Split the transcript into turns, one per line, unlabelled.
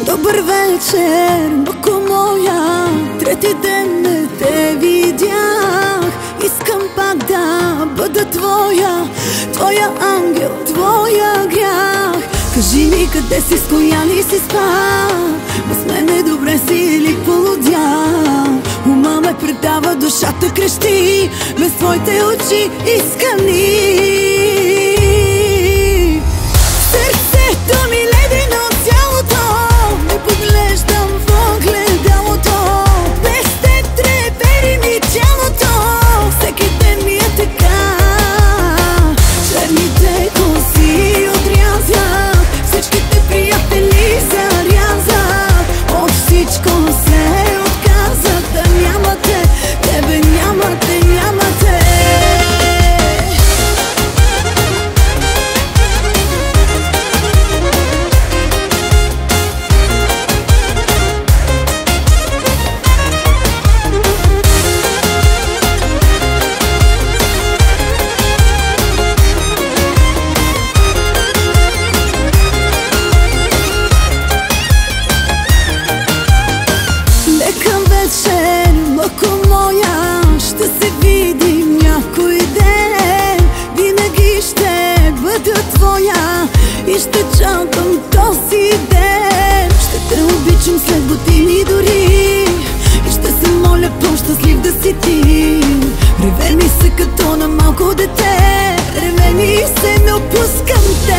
Добър вечер, бако моя, трети ден не те видях. Искам пак да бъда твоя, твоя ангел, твоя грях. Кажи ми къде си, с коя ли си спа, без мене добре си или полудя. Ума ме предава, душата крещи, без твоите очи искани. Сърцето ми ледено цялото, не поглеждам в огледалото. Без те трепери ми тялото, всеки ден ми е така. Черните коси отрязах, всичките приятели зарязах. От всичко се отказах, да нямате, тебе нямате, нямате. Мъко моя, ще се видим някой ден. Винаги ще бъда твоя и ще чакам този ден. Ще те обичам след години дори и ще се моля по-щастлив да си ти. Реве ми се като на малко дете, реве ми се, не опускам те.